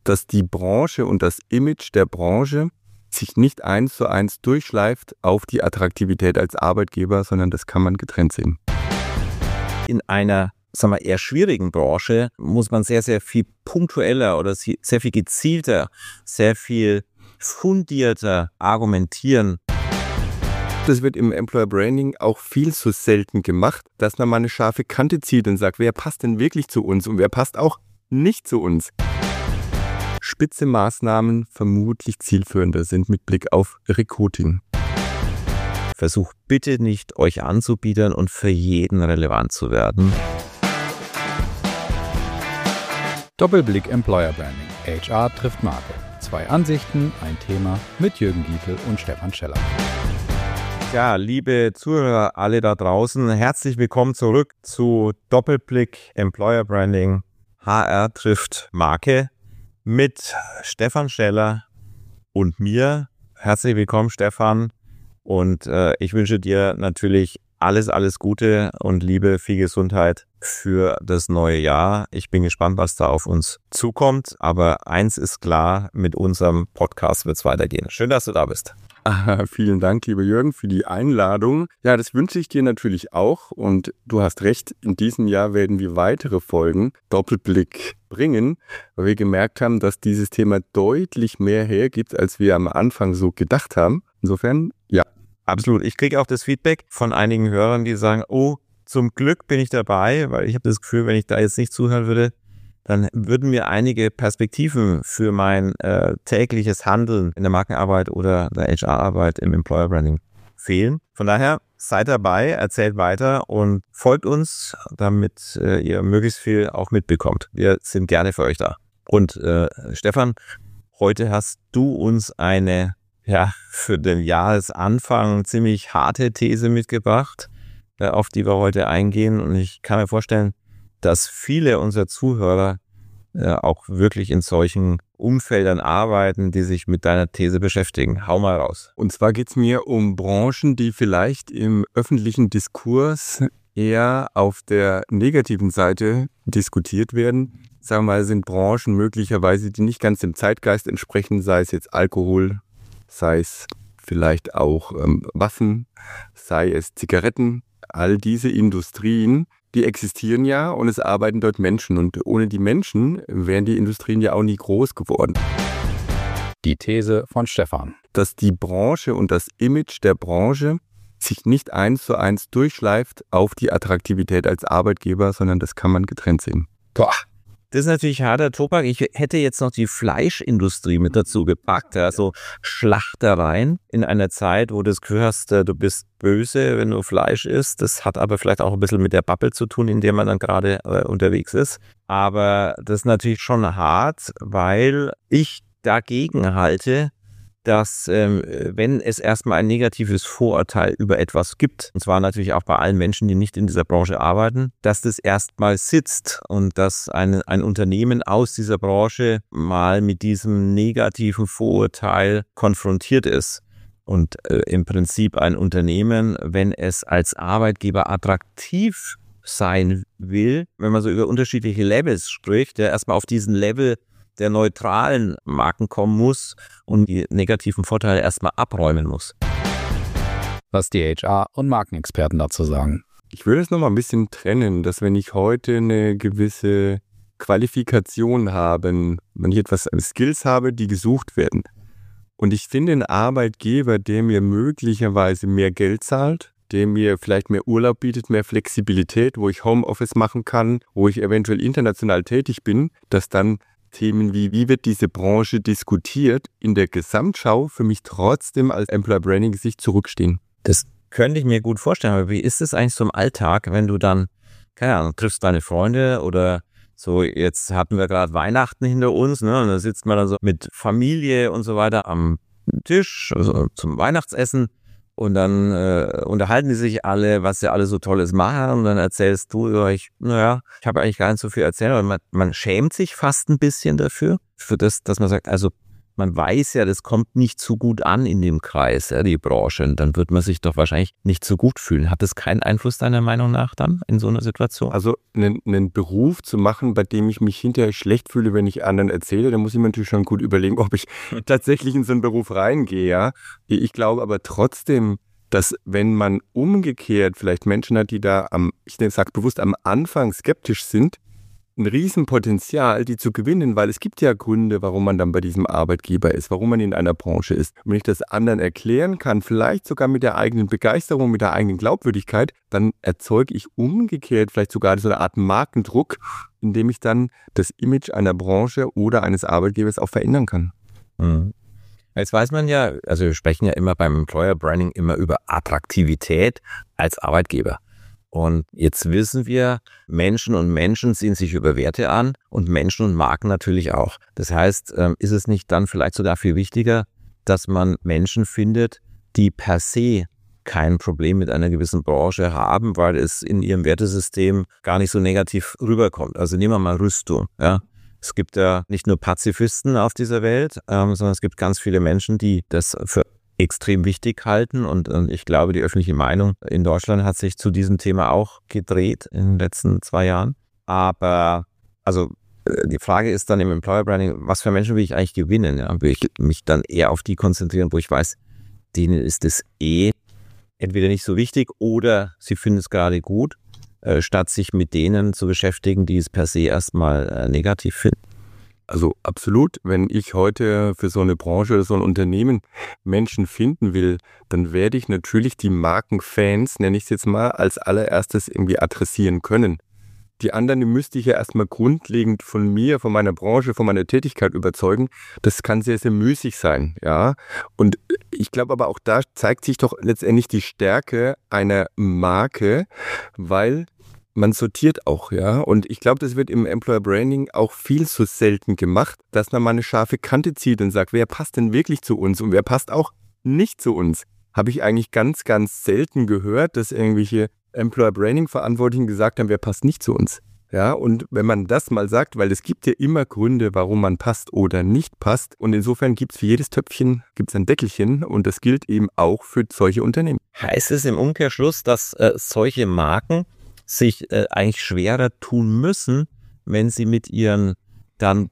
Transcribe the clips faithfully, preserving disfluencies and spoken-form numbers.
dass die Branche und das Image der Branche sich nicht eins zu eins durchschleift auf die Attraktivität als Arbeitgeber, sondern das kann man getrennt sehen. In einer, sagen wir, eher schwierigen Branche muss man sehr, sehr viel punktueller oder sehr viel gezielter, sehr viel fundierter argumentieren. Das wird im Employer Branding auch viel zu selten gemacht, dass man mal eine scharfe Kante zieht und sagt, wer passt denn wirklich zu uns und wer passt auch nicht zu uns. Spitze Maßnahmen vermutlich zielführender sind mit Blick auf Recruiting. Versucht bitte nicht, euch anzubiedern und für jeden relevant zu werden. Doppelblick Employer Branding. H R trifft Marke. Zwei Ansichten, ein Thema mit Jürgen Gietl und Stefan Scheller. Ja, liebe Zuhörer, alle da draußen, herzlich willkommen zurück zu Doppelblick Employer Branding. H R trifft Marke mit Stefan Scheller und mir. Herzlich willkommen, Stefan. Und äh, ich wünsche dir natürlich alles, alles Gute und Liebe, viel Gesundheit für das neue Jahr. Ich bin gespannt, was da auf uns zukommt. Aber eins ist klar, mit unserem Podcast wird es weitergehen. Schön, dass du da bist. Ah, vielen Dank, lieber Jürgen, für die Einladung. Ja, das wünsche ich dir natürlich auch. Und du hast recht, in diesem Jahr werden wir weitere Folgen Doppelblick bringen, weil wir gemerkt haben, dass dieses Thema deutlich mehr hergibt, als wir am Anfang so gedacht haben. Insofern, ja. Absolut. Ich kriege auch das Feedback von einigen Hörern, die sagen, oh, zum Glück bin ich dabei, weil ich habe das Gefühl, wenn ich da jetzt nicht zuhören würde, dann würden mir einige Perspektiven für mein äh, tägliches Handeln in der Markenarbeit oder der H R-Arbeit im Employer Branding fehlen. Von daher, seid dabei, erzählt weiter und folgt uns, damit äh, ihr möglichst viel auch mitbekommt. Wir sind gerne für euch da. Und äh, Stefan, heute hast du uns eine, ja, für den Jahresanfang ziemlich harte These mitgebracht, äh, auf die wir heute eingehen. Und ich kann mir vorstellen, dass viele unserer Zuhörer äh, auch wirklich in solchen Umfeldern arbeiten, die sich mit deiner These beschäftigen. Hau mal raus. Und zwar geht es mir um Branchen, die vielleicht im öffentlichen Diskurs eher auf der negativen Seite diskutiert werden. Sagen wir mal, sind Branchen möglicherweise, die nicht ganz dem Zeitgeist entsprechen, sei es jetzt Alkohol, sei es vielleicht auch ähm, Waffen, sei es Zigaretten. All diese Industrien, die existieren ja und es arbeiten dort Menschen. Und ohne die Menschen wären die Industrien ja auch nie groß geworden. Die These von Stefan. Dass die Branche und das Image der Branche sich nicht eins zu eins durchschleift auf die Attraktivität als Arbeitgeber, sondern das kann man getrennt sehen. Boah. Das ist natürlich harter Tobak. Ich hätte jetzt noch die Fleischindustrie mit dazu gepackt. Also Schlachtereien in einer Zeit, wo du das Gefühl hast, du bist böse, wenn du Fleisch isst. Das hat aber vielleicht auch ein bisschen mit der Bubble zu tun, in der man dann gerade äh, unterwegs ist. Aber das ist natürlich schon hart, weil ich dagegen halte, dass ähm, wenn es erstmal ein negatives Vorurteil über etwas gibt, und zwar natürlich auch bei allen Menschen, die nicht in dieser Branche arbeiten, dass das erstmal sitzt und dass ein, ein Unternehmen aus dieser Branche mal mit diesem negativen Vorurteil konfrontiert ist. Und äh, im Prinzip ein Unternehmen, wenn es als Arbeitgeber attraktiv sein will, wenn man so über unterschiedliche Levels spricht, ja, erstmal auf diesen Level der neutralen Marken kommen muss und die negativen Vorteile erstmal abräumen muss. Was die H R- und Markenexperten dazu sagen. Ich würde es nochmal ein bisschen trennen, dass wenn ich heute eine gewisse Qualifikation habe, wenn ich etwas Skills habe, die gesucht werden und ich finde einen Arbeitgeber, der mir möglicherweise mehr Geld zahlt, der mir vielleicht mehr Urlaub bietet, mehr Flexibilität, wo ich Homeoffice machen kann, wo ich eventuell international tätig bin, dass dann Themen wie, wie wird diese Branche diskutiert, in der Gesamtschau für mich trotzdem als Employer Branding sich zurückstehen. Das könnte ich mir gut vorstellen, aber wie ist es eigentlich so im Alltag, wenn du dann, keine Ahnung, triffst deine Freunde oder so, jetzt hatten wir gerade Weihnachten hinter uns, ne, und da sitzt man dann so mit Familie und so weiter am Tisch, also zum Weihnachtsessen. Und dann äh, unterhalten die sich alle, was sie alle so Tolles machen. Und dann erzählst du, ja, ich, naja, ich habe eigentlich gar nicht so viel erzählt. Aber man, man schämt sich fast ein bisschen dafür, für das, dass man sagt, also man weiß ja, das kommt nicht so gut an in dem Kreis, ja, die Branche. Und dann wird man sich doch wahrscheinlich nicht so gut fühlen. Hat das keinen Einfluss deiner Meinung nach dann in so einer Situation? Also einen, einen Beruf zu machen, bei dem ich mich hinterher schlecht fühle, wenn ich anderen erzähle, da muss ich mir natürlich schon gut überlegen, ob ich tatsächlich in so einen Beruf reingehe. Ja? Ich glaube aber trotzdem, dass wenn man umgekehrt vielleicht Menschen hat, die da am, ich sage bewusst, am Anfang skeptisch sind, ein Riesenpotenzial, die zu gewinnen, weil es gibt ja Gründe, warum man dann bei diesem Arbeitgeber ist, warum man in einer Branche ist. Und wenn ich das anderen erklären kann, vielleicht sogar mit der eigenen Begeisterung, mit der eigenen Glaubwürdigkeit, dann erzeuge ich umgekehrt vielleicht sogar so eine Art Markendruck, indem ich dann das Image einer Branche oder eines Arbeitgebers auch verändern kann. Mhm. Jetzt weiß man ja, also wir sprechen ja immer beim Employer Branding immer über Attraktivität als Arbeitgeber. Und jetzt wissen wir, Menschen und Menschen ziehen sich über Werte an und Menschen und Marken natürlich auch. Das heißt, ist es nicht dann vielleicht sogar viel wichtiger, dass man Menschen findet, die per se kein Problem mit einer gewissen Branche haben, weil es in ihrem Wertesystem gar nicht so negativ rüberkommt. Also nehmen wir mal Rüstung. Ja. Es gibt ja nicht nur Pazifisten auf dieser Welt, ähm, sondern es gibt ganz viele Menschen, die das für extrem wichtig halten und, und ich glaube, die öffentliche Meinung in Deutschland hat sich zu diesem Thema auch gedreht in den letzten zwei Jahren. Aber also die Frage ist dann im Employer Branding, was für Menschen will ich eigentlich gewinnen? Ja? Will ich mich dann eher auf die konzentrieren, wo ich weiß, denen ist es eh entweder nicht so wichtig oder sie finden es gerade gut, äh, statt sich mit denen zu beschäftigen, die es per se erstmal äh, negativ finden. Also absolut, wenn ich heute für so eine Branche oder so ein Unternehmen Menschen finden will, dann werde ich natürlich die Markenfans, nenne ich es jetzt mal, als allererstes irgendwie adressieren können. Die anderen, die müsste ich ja erstmal grundlegend von mir, von meiner Branche, von meiner Tätigkeit überzeugen. Das kann sehr, sehr müßig sein, ja. Und ich glaube aber auch da zeigt sich doch letztendlich die Stärke einer Marke, weil man sortiert auch, ja. Und ich glaube, das wird im Employer Branding auch viel zu selten gemacht, dass man mal eine scharfe Kante zieht und sagt, wer passt denn wirklich zu uns und wer passt auch nicht zu uns. Habe ich eigentlich ganz, ganz selten gehört, dass irgendwelche Employer Branding Verantwortlichen gesagt haben, wer passt nicht zu uns. Ja, und wenn man das mal sagt, weil es gibt ja immer Gründe, warum man passt oder nicht passt. Und insofern gibt es für jedes Töpfchen gibt's ein Deckelchen und das gilt eben auch für solche Unternehmen. Heißt es im Umkehrschluss, dass äh, solche Marken sich äh, eigentlich schwerer tun müssen, wenn sie mit ihren dann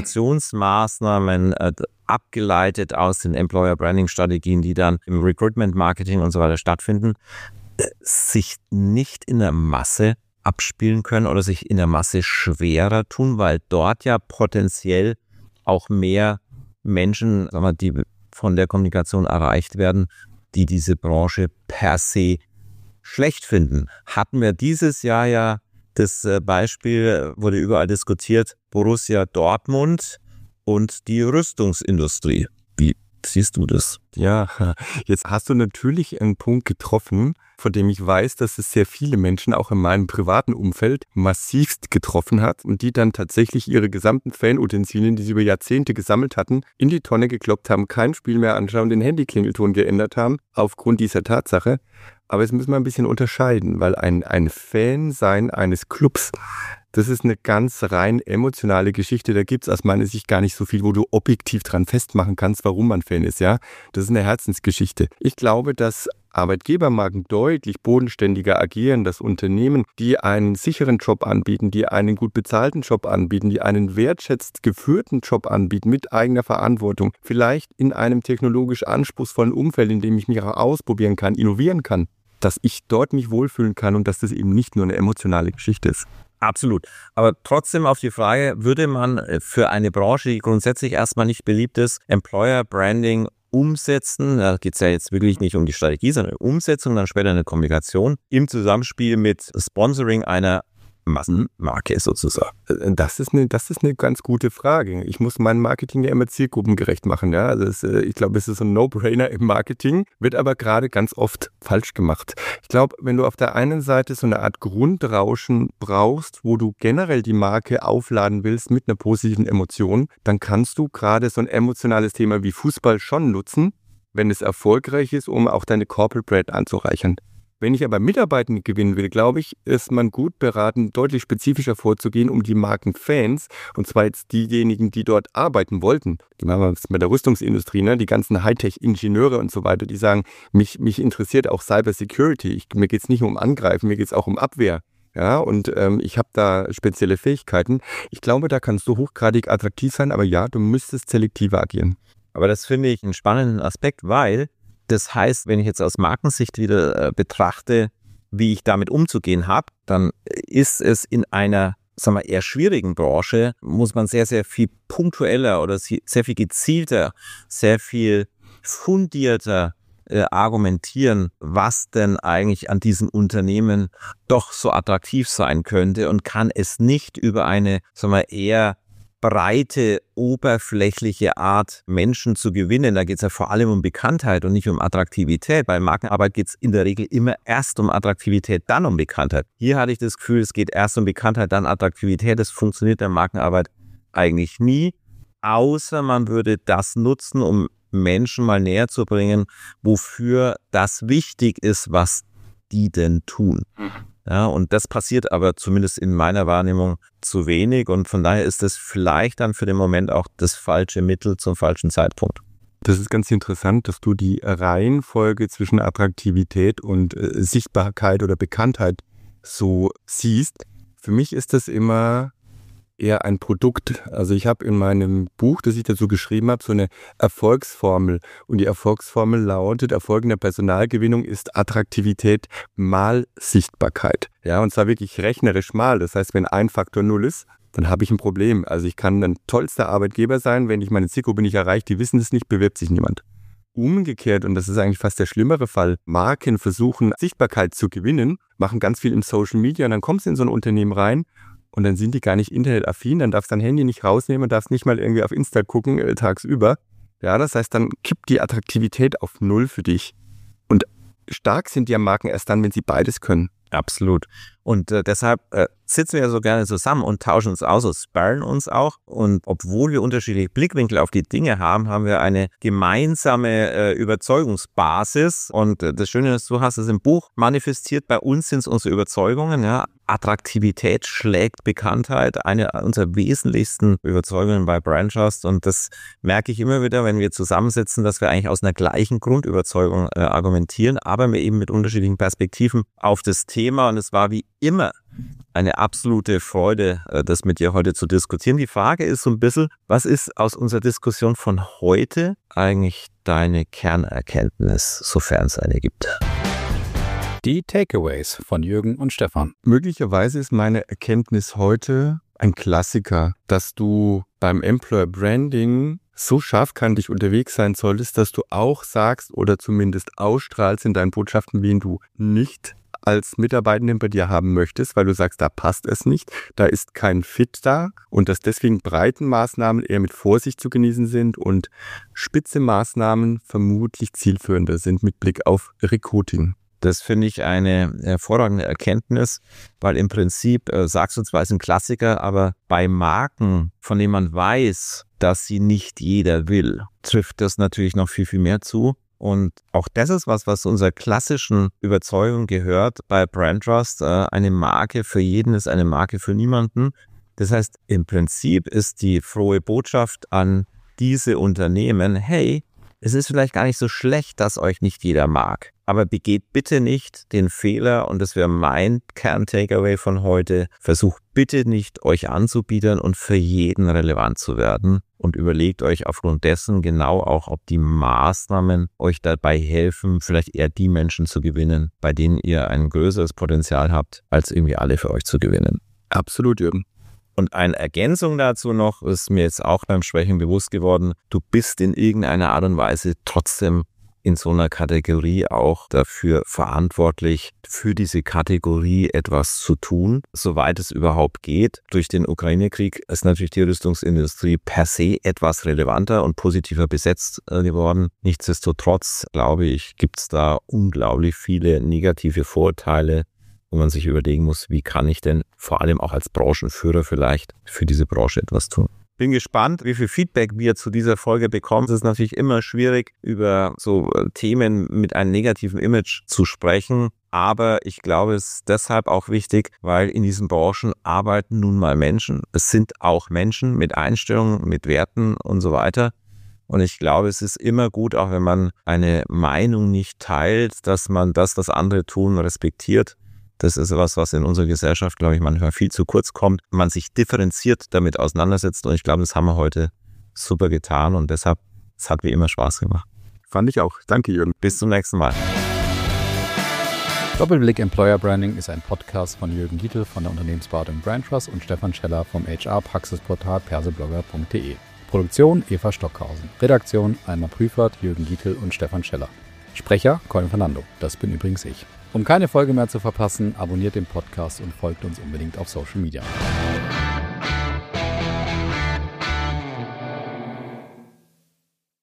Kommunikationsmaßnahmen äh, abgeleitet aus den Employer Branding Strategien, die dann im Recruitment Marketing und so weiter stattfinden, äh, sich nicht in der Masse abspielen können oder sich in der Masse schwerer tun, weil dort ja potenziell auch mehr Menschen, sagen wir, die von der Kommunikation erreicht werden, die diese Branche per se schlecht finden. Hatten wir dieses Jahr ja das Beispiel, wurde überall diskutiert, Borussia Dortmund und die Rüstungsindustrie. Wie siehst du das? Ja, jetzt hast du natürlich einen Punkt getroffen, von dem ich weiß, dass es sehr viele Menschen auch in meinem privaten Umfeld massivst getroffen hat und die dann tatsächlich ihre gesamten Fanutensilien, die sie über Jahrzehnte gesammelt hatten, in die Tonne gekloppt haben, kein Spiel mehr anschauen, den Handyklingelton geändert haben, aufgrund dieser Tatsache. Aber jetzt müssen wir ein bisschen unterscheiden, weil ein, ein Fan-Sein eines Clubs, das ist eine ganz rein emotionale Geschichte. Da gibt es aus meiner Sicht gar nicht so viel, wo du objektiv dran festmachen kannst, warum man Fan ist. Ja, das ist eine Herzensgeschichte. Ich glaube, dass Arbeitgebermarken deutlich bodenständiger agieren, dass Unternehmen, die einen sicheren Job anbieten, die einen gut bezahlten Job anbieten, die einen wertschätzt geführten Job anbieten mit eigener Verantwortung, vielleicht in einem technologisch anspruchsvollen Umfeld, in dem ich mich auch ausprobieren kann, innovieren kann, dass ich dort mich wohlfühlen kann und dass das eben nicht nur eine emotionale Geschichte ist. Absolut. Aber trotzdem auf die Frage, würde man für eine Branche, die grundsätzlich erstmal nicht beliebt ist, Employer Branding umsetzen, da geht es ja jetzt wirklich nicht um die Strategie, sondern Umsetzung, dann später eine Kommunikation im Zusammenspiel mit Sponsoring einer Massenmarke sozusagen? Das ist eine, das ist eine ganz gute Frage. Ich muss mein Marketing ja immer zielgruppengerecht machen. Ja? Also es, ich glaube, es ist ein No-Brainer im Marketing, wird aber gerade ganz oft falsch gemacht. Ich glaube, wenn du auf der einen Seite so eine Art Grundrauschen brauchst, wo du generell die Marke aufladen willst mit einer positiven Emotion, dann kannst du gerade so ein emotionales Thema wie Fußball schon nutzen, wenn es erfolgreich ist, um auch deine Corporate Brand anzureichern. Wenn ich aber Mitarbeitende gewinnen will, glaube ich, ist man gut beraten, deutlich spezifischer vorzugehen, um die Markenfans, und zwar jetzt diejenigen, die dort arbeiten wollten. Die machen wir jetzt mit der Rüstungsindustrie, ne? Die ganzen Hightech-Ingenieure und so weiter, die sagen, mich, mich interessiert auch Cybersecurity. Ich, mir geht es nicht nur um Angreifen, mir geht es auch um Abwehr. Ja, und ähm, ich habe da spezielle Fähigkeiten. Ich glaube, da kannst du hochgradig attraktiv sein, aber ja, du müsstest selektiver agieren. Aber das finde ich einen spannenden Aspekt, weil das heißt, wenn ich jetzt aus Markensicht wieder äh, betrachte, wie ich damit umzugehen habe, dann ist es in einer, sagen wir, eher schwierigen Branche, muss man sehr, sehr viel punktueller oder sehr viel gezielter, sehr viel fundierter äh, argumentieren, was denn eigentlich an diesen Unternehmen doch so attraktiv sein könnte, und kann es nicht über eine, sagen wir, eher breite, oberflächliche Art, Menschen zu gewinnen. Da geht es ja vor allem um Bekanntheit und nicht um Attraktivität. Bei Markenarbeit geht es in der Regel immer erst um Attraktivität, dann um Bekanntheit. Hier hatte ich das Gefühl, es geht erst um Bekanntheit, dann Attraktivität. Das funktioniert in der Markenarbeit eigentlich nie, außer man würde das nutzen, um Menschen mal näher zu bringen, wofür das wichtig ist, was die denn tun. Ja, und das passiert aber zumindest in meiner Wahrnehmung zu wenig, und von daher ist das vielleicht dann für den Moment auch das falsche Mittel zum falschen Zeitpunkt. Das ist ganz interessant, dass du die Reihenfolge zwischen Attraktivität und äh, Sichtbarkeit oder Bekanntheit so siehst. Für mich ist das immer eher ein Produkt. Also ich habe in meinem Buch, das ich dazu geschrieben habe, so eine Erfolgsformel. Und die Erfolgsformel lautet, Erfolg in der Personalgewinnung ist Attraktivität mal Sichtbarkeit. Ja, und zwar wirklich rechnerisch mal. Das heißt, wenn ein Faktor null ist, dann habe ich ein Problem. Also ich kann ein tollster Arbeitgeber sein, wenn ich meine Zielgruppe nicht erreiche, die wissen es nicht, bewirbt sich niemand. Umgekehrt, und das ist eigentlich fast der schlimmere Fall, Marken versuchen Sichtbarkeit zu gewinnen, machen ganz viel im Social Media, und dann kommst du in so ein Unternehmen rein, und dann sind die gar nicht internetaffin, dann darfst du dein Handy nicht rausnehmen, darfst nicht mal irgendwie auf Insta gucken, äh, tagsüber. Ja, das heißt, dann kippt die Attraktivität auf Null für dich. Und stark sind die Marken erst dann, wenn sie beides können. Absolut. Und äh, deshalb äh, sitzen wir ja so gerne zusammen und tauschen uns aus und sparren uns auch. Und obwohl wir unterschiedliche Blickwinkel auf die Dinge haben, haben wir eine gemeinsame äh, Überzeugungsbasis. Und äh, das Schöne ist, du hast es im Buch manifestiert. Bei uns sind es unsere Überzeugungen. Ja. Attraktivität schlägt Bekanntheit, eine unserer wesentlichsten Überzeugungen bei Brand Trust. Und das merke ich immer wieder, wenn wir zusammensitzen, dass wir eigentlich aus einer gleichen Grundüberzeugung äh, argumentieren, aber wir eben mit unterschiedlichen Perspektiven auf das Thema. Und es war wie immer eine absolute Freude, äh, das mit dir heute zu diskutieren. Die Frage ist so ein bisschen, was ist aus unserer Diskussion von heute eigentlich deine Kernerkenntnis, sofern es eine gibt? Die Takeaways von Jürgen und Stefan. Möglicherweise ist meine Erkenntnis heute ein Klassiker, dass du beim Employer Branding so scharfkantig unterwegs sein solltest, dass du auch sagst oder zumindest ausstrahlst in deinen Botschaften, wen du nicht als Mitarbeitenden bei dir haben möchtest, weil du sagst, da passt es nicht, da ist kein Fit da, und dass deswegen breite Maßnahmen eher mit Vorsicht zu genießen sind und spitze Maßnahmen vermutlich zielführender sind mit Blick auf Recruiting. Das finde ich eine hervorragende Erkenntnis, weil im Prinzip, äh, sagst du zwar, ist ein Klassiker, aber bei Marken, von denen man weiß, dass sie nicht jeder will, trifft das natürlich noch viel, viel mehr zu. Und auch das ist was, was unserer klassischen Überzeugung gehört bei Brand Trust. Äh, eine Marke für jeden ist eine Marke für niemanden. Das heißt, im Prinzip ist die frohe Botschaft an diese Unternehmen, hey, es ist vielleicht gar nicht so schlecht, dass euch nicht jeder mag. Aber begeht bitte nicht den Fehler, und das wäre mein Kern-Takeaway von heute, versucht bitte nicht, euch anzubieten und für jeden relevant zu werden. Und überlegt euch aufgrund dessen genau auch, ob die Maßnahmen euch dabei helfen, vielleicht eher die Menschen zu gewinnen, bei denen ihr ein größeres Potenzial habt, als irgendwie alle für euch zu gewinnen. Absolut, Jürgen. Und eine Ergänzung dazu noch, ist mir jetzt auch beim Sprechen bewusst geworden, du bist in irgendeiner Art und Weise trotzdem in so einer Kategorie auch dafür verantwortlich, für diese Kategorie etwas zu tun, soweit es überhaupt geht. Durch den Ukraine-Krieg ist natürlich die Rüstungsindustrie per se etwas relevanter und positiver besetzt geworden. Nichtsdestotrotz, glaube ich, gibt es da unglaublich viele negative Vorurteile, wo man sich überlegen muss, wie kann ich denn vor allem auch als Branchenführer vielleicht für diese Branche etwas tun. Bin gespannt, wie viel Feedback wir zu dieser Folge bekommen. Es ist natürlich immer schwierig, über so Themen mit einem negativen Image zu sprechen. Aber ich glaube, es ist deshalb auch wichtig, weil in diesen Branchen arbeiten nun mal Menschen. Es sind auch Menschen mit Einstellungen, mit Werten und so weiter. Und ich glaube, es ist immer gut, auch wenn man eine Meinung nicht teilt, dass man das, was andere tun, respektiert. Das ist etwas, was in unserer Gesellschaft, glaube ich, manchmal viel zu kurz kommt. Man sich differenziert damit auseinandersetzt. Und ich glaube, das haben wir heute super getan. Und deshalb, es hat wie immer Spaß gemacht. Fand ich auch. Danke, Jürgen. Bis zum nächsten Mal. Doppelblick Employer Branding ist ein Podcast von Jürgen Gietl von der Unternehmensberatung Brandtrust und Stefan Scheller vom H R-Praxisportal perseblogger punkt de. Produktion Eva Stockhausen. Redaktion Alma Prüfert, Jürgen Gietl und Stefan Scheller. Sprecher Colin Fernando. Das bin übrigens ich. Um keine Folge mehr zu verpassen, abonniert den Podcast und folgt uns unbedingt auf Social Media.